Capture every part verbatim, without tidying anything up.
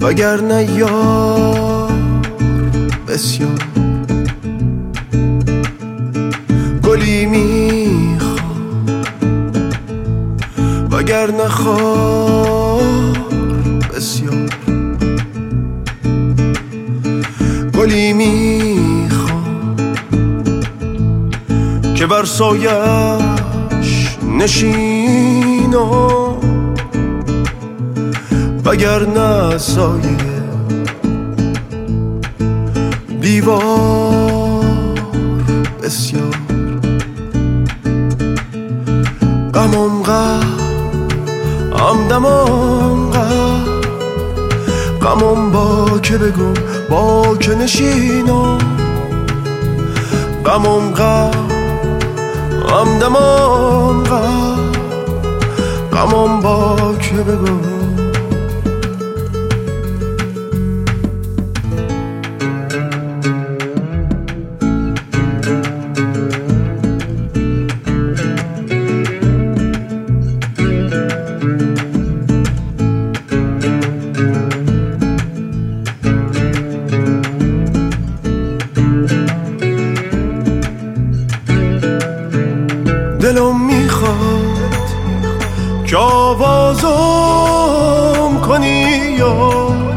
وگرنه یار بسیار. گلی میخوام وگرنه خار بسیار. گلی میخوام که بر سایش نشینم وگرنه سایه دیوار بسیار. غمم غم همدمم غم غمم با که بگم با که نشینم. غمم غم همدمم غم غمم با که بگم. دلم میخواد که آوازم کنی یا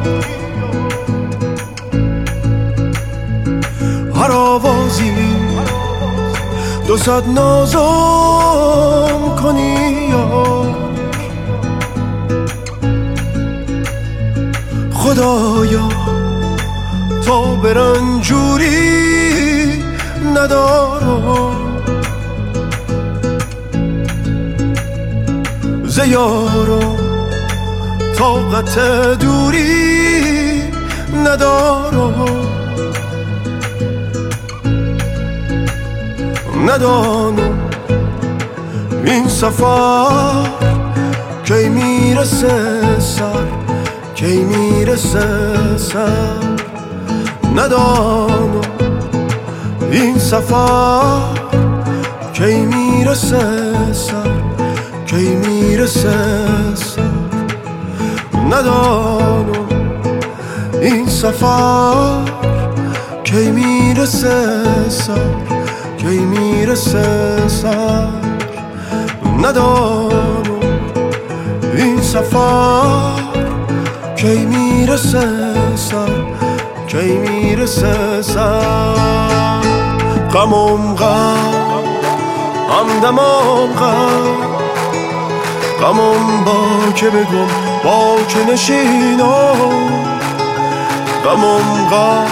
هر آوازی دو صد نازم کنی یا خدایا تا برنجوری ندارم زیارم طاقت دوری ندارم. ندانم این سفر کی میرسه سر کی میرسه سر. ندانم این سفر کی میرسه سر کی میرسه سر. ندانم این سفر کی میرسه سر کی میرسه سر. ندانم این سفر کی میرسه سر کی میرسه سر. غمم غم همدمم غم غمم با که بگم با که نشینم. غمم غم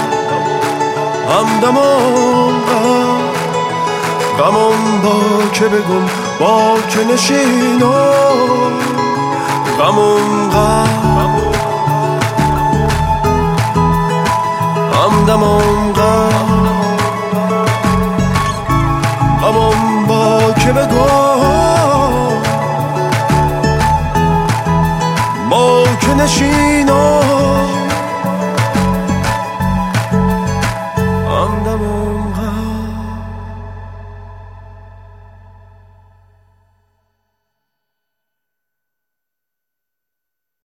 همدمم غم غمم با که بگم با که نشینم. غمم غم همدمم غم غمم با که بگم با که نشینم.